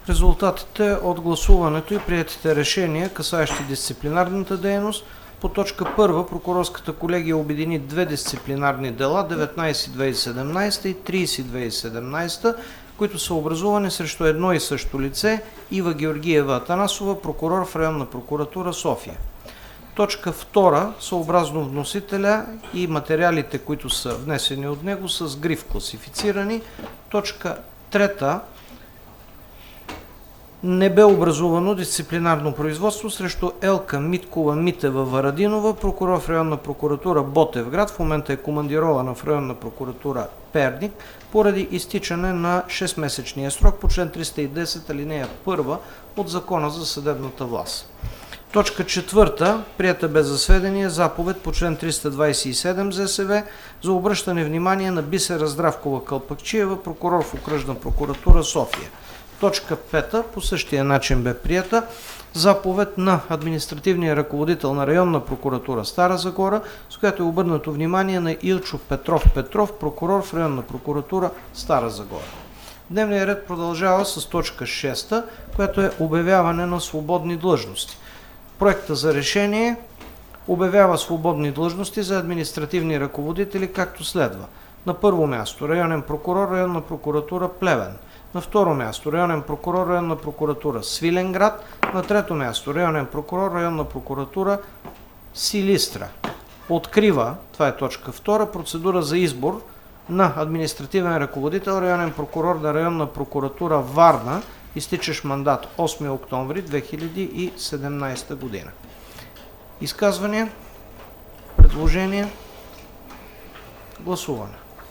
Резултатите от гласуването и приетите решения, касаещи дисциплинарната дейност. По точка 1 прокурорската колегия обедини две дисциплинарни дела 19-2017 и 30-2017, които са образувани срещу едно и също лице Ива Георгиева Атанасова, прокурор в районна прокуратура София. Точка 2, съобразно вносителя и материалите, които са внесени от него, с гриф класифицирани. Точка 3, не бе образувано дисциплинарно производство срещу Елка Миткова Митева Варадинова, прокурор в районна прокуратура Ботевград, в момента е командирована в районна прокуратура Перник, поради изтичане на 6-месечния срок по член 310 алинея 1 от Закона за съдебната власт. Точка 4, прията без за сведение, заповед по член 327 ЗСВ за обръщане внимание на Бисера Здравкова Кълпакчиева, прокурор в окръжна прокуратура София. Точка 5 по същия начин бе прията заповед на административния ръководител на районна прокуратура Стара Загора, с която е обърнато внимание на Илчо Петров, прокурор в районна прокуратура Стара Загора. Дневният ред продължава с точка 6, която е обявяване на свободни длъжности. Проекта за решение обявява свободни длъжности за административни ръководители, както следва. На първо място районен прокурор, районна прокуратура Плевен. На второ място районен прокурор, районна прокуратура Свиленград. На трето място районен прокурор, районна прокуратура Силистра. Открива, това е точка 2, процедура за избор на административен ръководител, районен прокурор на районна прокуратура Варна, изтичащ мандат 8 октомври 2017 година. Изказвания? Предложения? Гласуване.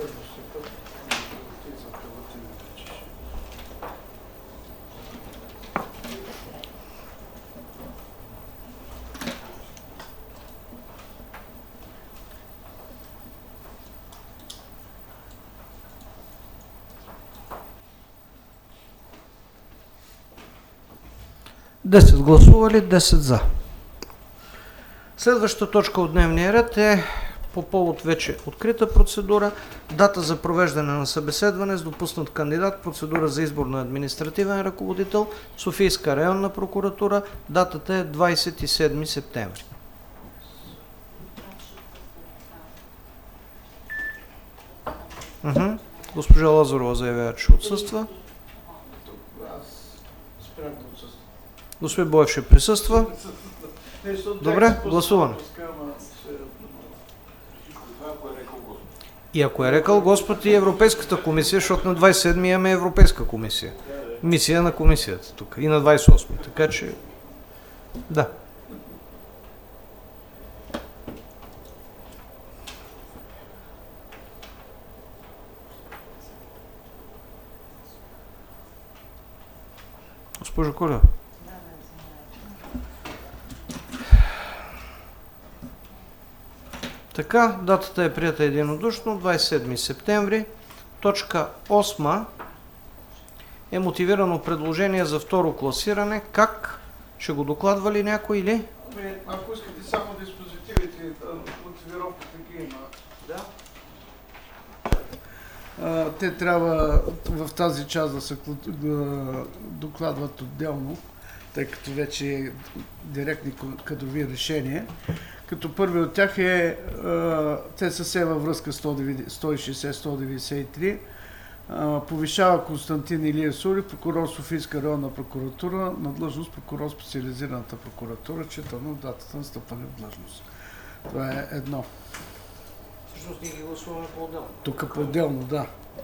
Десет гласували, 10 за. Следващата точка от дневния ред е по повод вече открита процедура, дата за провеждане на събеседване с допуснат кандидат, процедура за избор на административен ръководител, Софийска районна прокуратура, датата е 27 септември. Госпожа Лазарова заявява, че отсъства. Господин Боев ще присъства. Добре, гласуване. И ако е рекал Господ и Европейската комисия, защото на 27 имаме Европейска комисия. Мисия на комисията тук. И на 28. Така че, да. Госпожо Коля. Така, датата е прията единодушно, 27 септември. Точка 8 е мотивирано предложение за второ класиране. Как? Ще го докладва ли някой или? Ако искате само диспозитивите, мотивировката ги има. Да. Те трябва в тази част да се докладват отделно, тъй като вече е директни кадрови решения. Като първи от тях е, те са все във връзка 160-193, повишава Константин Илия Сури, прокурор Софийска районна прокуратура, на длъжност прокурор специализираната прокуратура, считано датата на стъпване в длъжност. Това е едно. Всъщност ние ги гласуваме по-отделно. Тук по-отделно, да.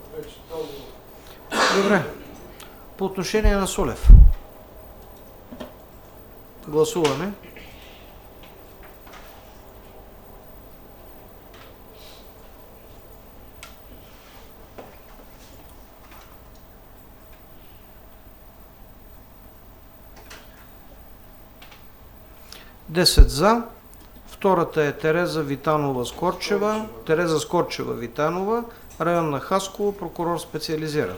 Добре. По отношение на Сулев. Гласуване. Десет за. Втората е Тереза Витанова Скорчева. Тереза Скорчева Витанова, район на Хасково, прокурор специализиран.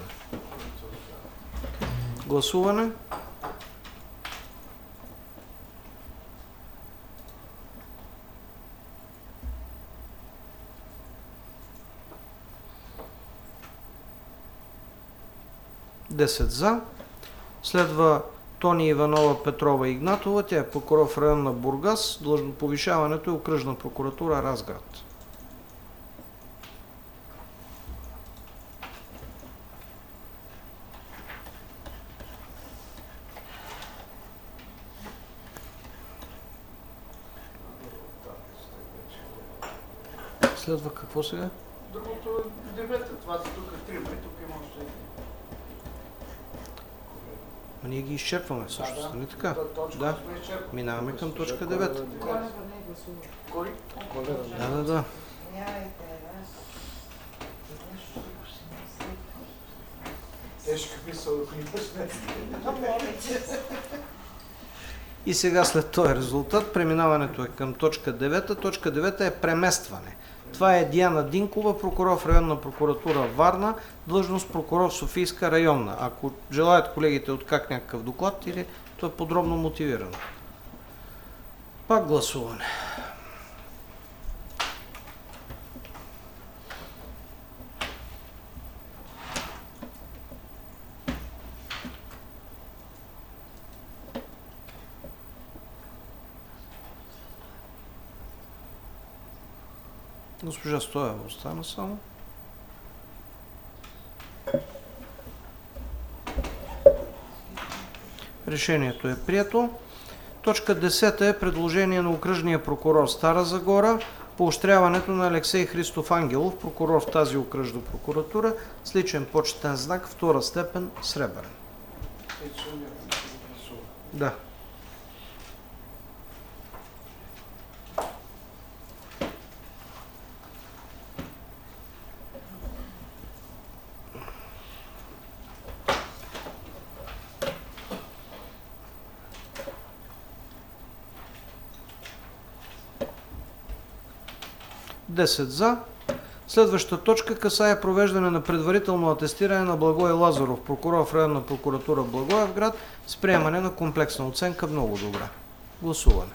Гласуване. Десет за. Следва Тони Иванова Петрова Игнатова, тя е прокурор в район на Бургас, повишаването е окръжна прокуратура Разград. Следва какво сега? Другото е 9, това са тук 3, и тук има още един. Ние ги изчерпваме всъщност, нали така? Точка Да. сме изчерпали. Минаваме към точка 9. Кой? Да. Тежка мисъл, ако имаш И сега след този резултат преминаването е към точка 9. Точка 9 е преместване. Това е Диана Динкова, прокурор в районна прокуратура Варна, длъжност прокурор в Софийска районна. Ако желаят колегите от как някакъв доклад или то е подробно мотивирано. Пак гласуване. Госпожа Стоева остана само. Решението е прието. Точка 10 е предложение на окръжния прокурор Стара Загора, поощряването на Алексей Христов Ангелов, прокурор в тази окръжна прокуратура, с личен почетен знак, втора степен, сребърен. Да. Десет за. Следващата точка касае провеждане на предварително атестиране на Благой Лазаров, прокурор в районна прокуратура Благоевград, с приемане на комплексна оценка много добра. Гласуване.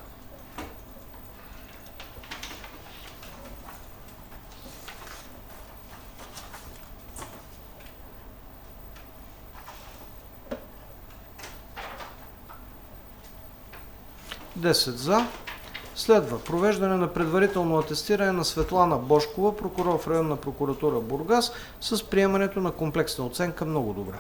Десет за. Следва провеждане на предварително атестиране на Светлана Бошкова, прокурор в районна прокуратура Бургас, с приемането на комплексна оценка много добра.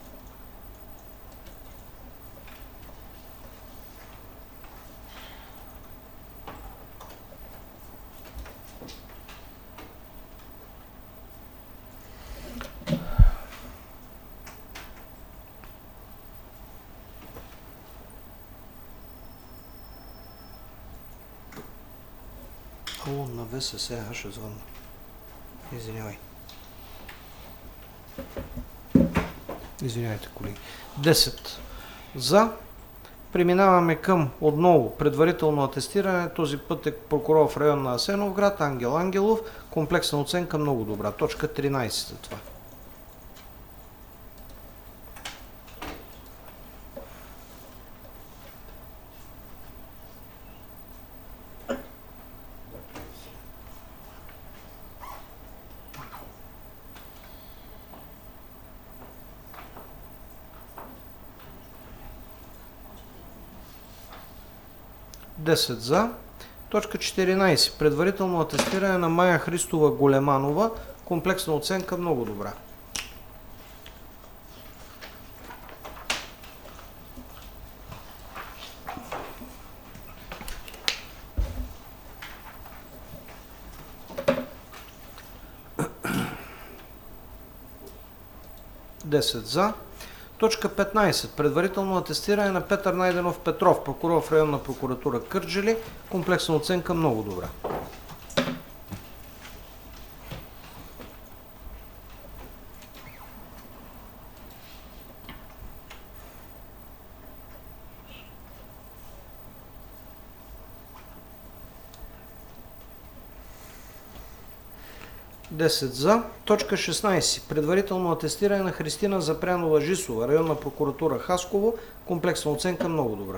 Ало, на ВСС, ще звънна. Извинявай. Извинявайте, колеги. 10 за. Преминаваме към отново предварително атестиране. Този път е прокурор в район на Асеновград, Ангел Ангелов. Комплексна оценка много добра. Точка 13 е това. Десет за. Точка 14. Предварително атестиране на Майя Христова Големанова. Комплексна оценка много добра. Десет за. Точка 15. Предварително атестиране на Петър Найденов Петров, прокурор в районна прокуратура Кърджали. Комплексна оценка много добра. Десет за. Точка 16. Предварително атестиране на Христина Запрянова Жисова, районна прокуратура Хасково. Комплексна оценка много добра.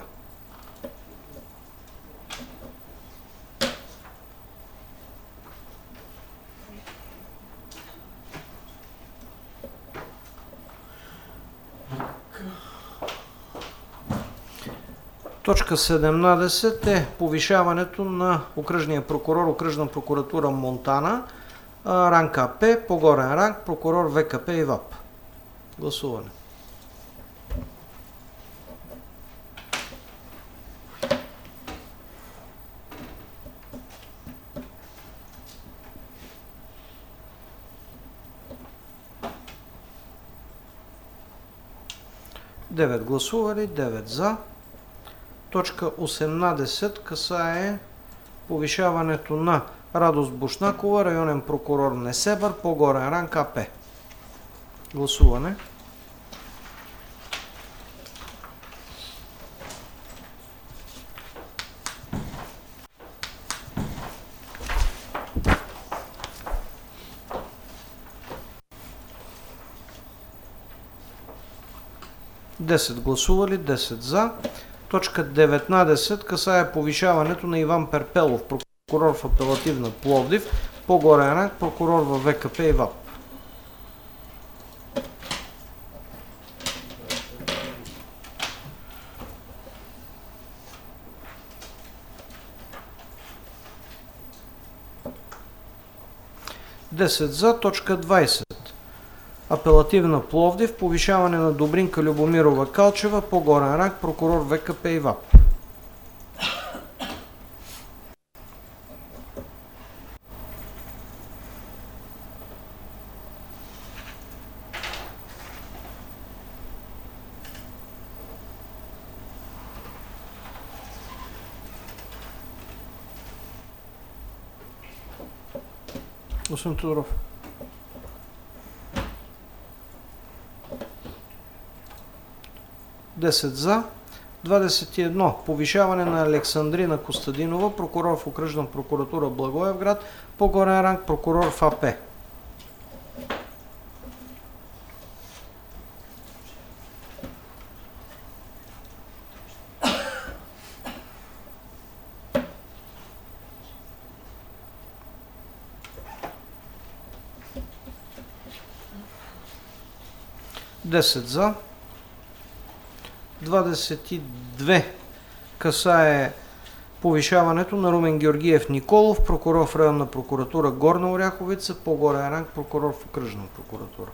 Точка 17 е повишаването на окръжния прокурор, окръжна прокуратура Монтана, ранг АП, по-горен ранг, прокурор ВКП и ВАП. Гласуване. Девет гласували, 9 за. Точка 18 касае повишаването на Радост Бушнакова, районен прокурор Несебър, по-горен ранг АП. Гласуване. Десет гласували, 10 за. Точка 19 касае повишаването на Иван Перпелов, прокурор в апелативна Пловдив, по-горен ранг, прокурор във ВКП и ВАП. Десет за. Точка 20. Апелативна Пловдив, повишаване на Добринка Любомирова Калчева, по-горен ранг, прокурор ВКП и ВАП. Господин Тодоров. Десет за. 21. Повишаване на Александрина Костадинова, прокурор в окръжна прокуратура Благоевград, по-горен ранг, прокурор в АП. Десет за. 22 касае повишаването на Румен Георгиев Николов, прокурор в районна прокуратура Горна Оряховица, по-горен ранг, прокурор в окръжна прокуратура.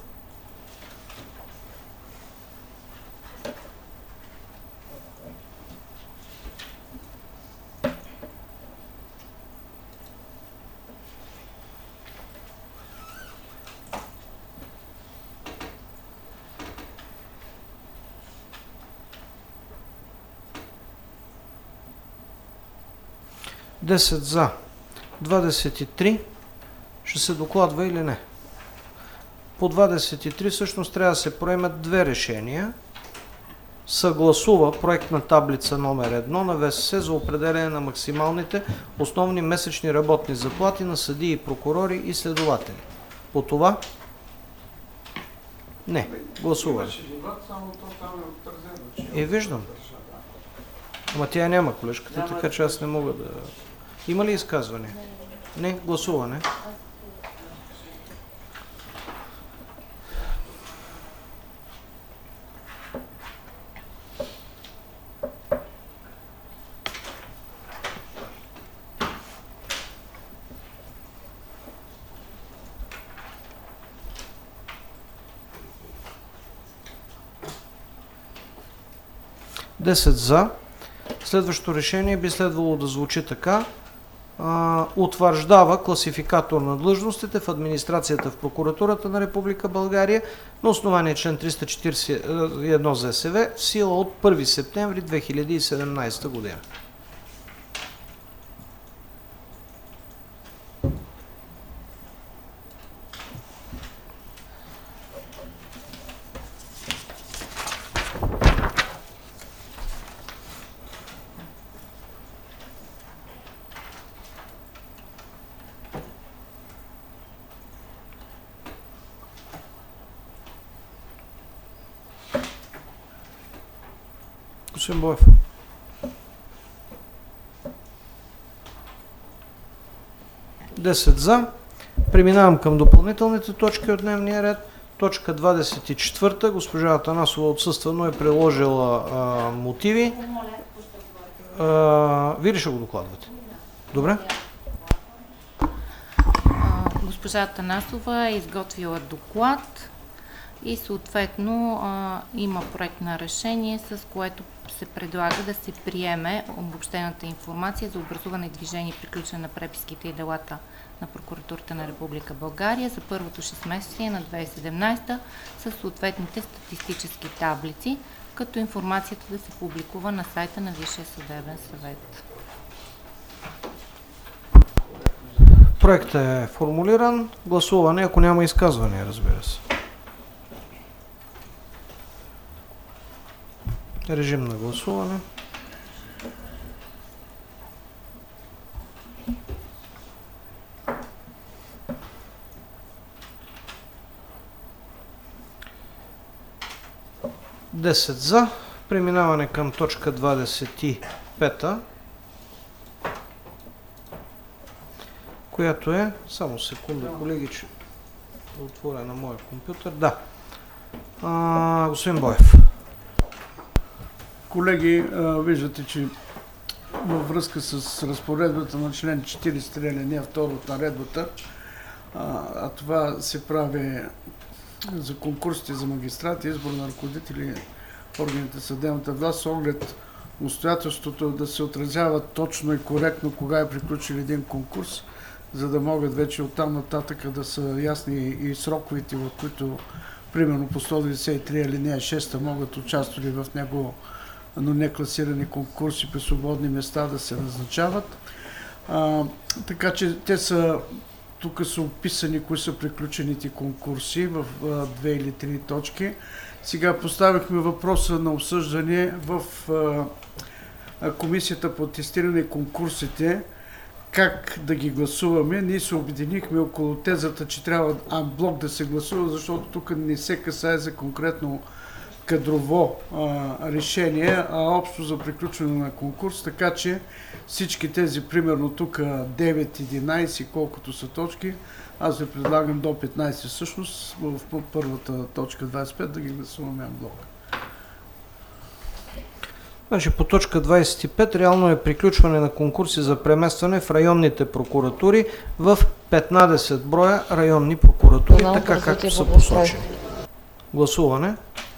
Десет за. 23. Ще се докладва или не? По 23 всъщност трябва да се приемат две решения. Съгласува проектна таблица номер 1 на ВСС за определение на максималните основни месечни работни заплати на съдии, прокурори и следователи. По това? Не. Гласуване. Виждам. Ама тя няма колежката, така че аз не мога да... Има ли изказване? Не. Гласуване. Десет за. Следващото решение би следвало да звучи така. Утвърждава класификатор на длъжностите в администрацията в прокуратурата на Република България на основание член 341 ЗСВ в сила от 1 септември 2017 година. Господин Боев. Десет за. Преминавам към допълнителните точки от дневния ред. Точка 24. Госпожа Атанасова отсъства, но е приложила мотиви. Вие ли ще го докладвате? Добре. Госпожа Атанасова е изготвила доклад и съответно има проект на решение, с което се предлага да се приеме обобщената информация за образуване и движение и приключване на преписките и делата на Прокуратурата на Република България за първото 6-месечие на 2017 с съответните статистически таблици, като информацията да се публикува на сайта на Висшия съдебен съвет. Проектът е формулиран. Гласуване, ако няма изказвания, разбира се. Режим на гласуване. Десет за. Преминаване към точка 25, която е... Само секунда, колеги, че отворя на моя компютър. Да. Господин Боев. Колеги, виждате, че във връзка с разпоредбата на член 43 алинея 2 от наредбата, а това се прави за конкурсите за магистрати, избор на ръководители органите съдебната власт, с оглед обстоятелството да се отразява точно и коректно кога е приключил един конкурс, за да могат вече оттам нататък да са ясни и сроковете, в които примерно по 193 алинея 6 могат участвали в него, но не класирани конкурси при свободни места да се назначават. Така че те са, тук са описани кои са приключените конкурси в 2 или 3 точки. Сега поставихме въпроса на обсъждане в Комисията по атестиране и конкурсите, как да ги гласуваме. Ние се обединихме около тезата, че трябва анблок да се гласува, защото тук не се касае за конкретно кадрово решение, а общо за приключване на конкурс, така че всички тези, примерно тук 9, 11, колкото са точки, аз ви предлагам до 15 всъщност, в първата точка 25 да ги гласуваме анблок. Значи по точка 25 реално е приключване на конкурси за преместване в районните прокуратури в 15 броя районни прокуратури, така както са посочени. Гласуване.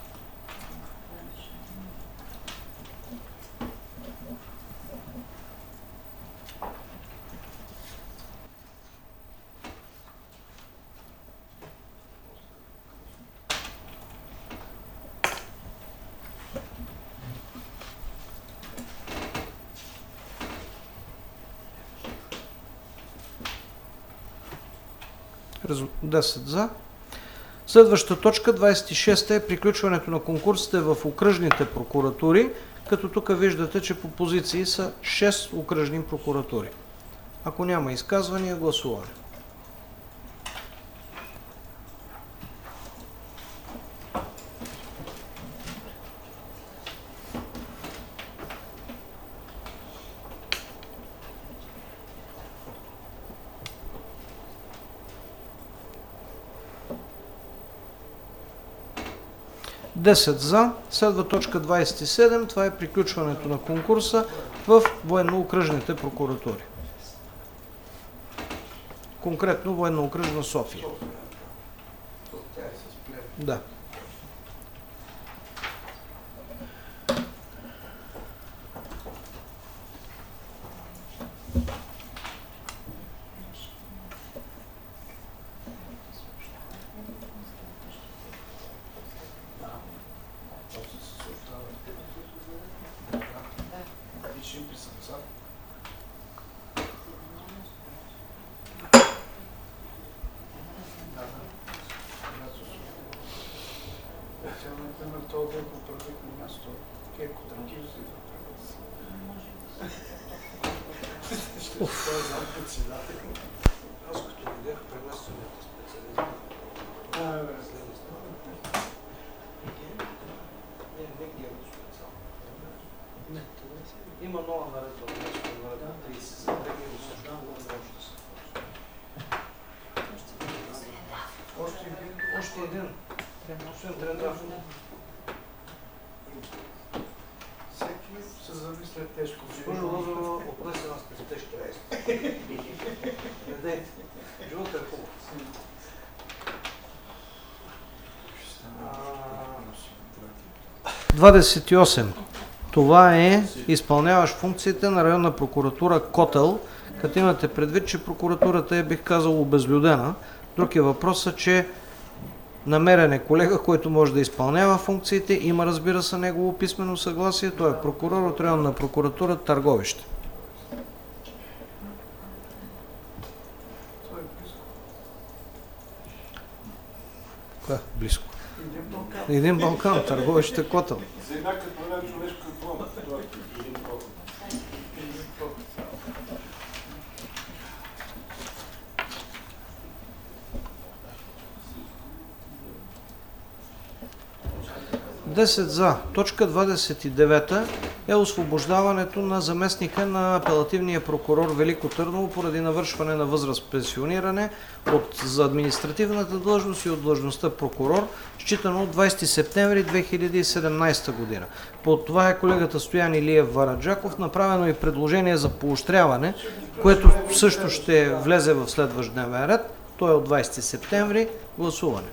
Резултат 10 за. Следващата точка 26 е приключването на конкурсите в окръжните прокуратури, като тук виждате, че по позиции са 6 окръжни прокуратури. Ако няма изказвания, гласуване. Десет за. Следва точка 27. Това е приключването на конкурса в военно-окръжните прокуратури. Конкретно военно-окръжна София. Да. Аз като видях преместването специализирано. Има нова наредба, наредба 30 за преги и осъждава възможност. Още един. Освен тренер. Всеки се замисля тежко. Госпожо Лазарова, отнесена сте с тежки рейси. Недейте. Живота е хубав. 28. Това е изпълняваш функциите на районна прокуратура Котел, като имате предвид, че прокуратурата е, бих казал, обезлюдена. Друг е въпросът, че намерен е колега, който може да изпълнява функциите. Има, разбира се, негово писмено съгласие. Той е прокурор от районна прокуратура Търговище. Кога? Близко. Един Балкан, Търговище, Котел. Сега като една човешка план. Един проход. 10 за. Точка 29 е освобождаването на заместника на апелативния прокурор Велико Търново поради навършване на възраст пенсиониране за административната длъжност и от длъжността прокурор, считано от 20 септември 2017 година. По това е колегата Стоян Илиев Вараджаков. Направено и предложение за поощряване, което също ще влезе в следващ дневен ред. То е от 20 септември. Гласуване.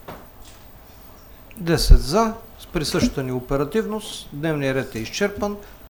Десет за, с присъщата ни оперативност, дневният ред е изчерпан.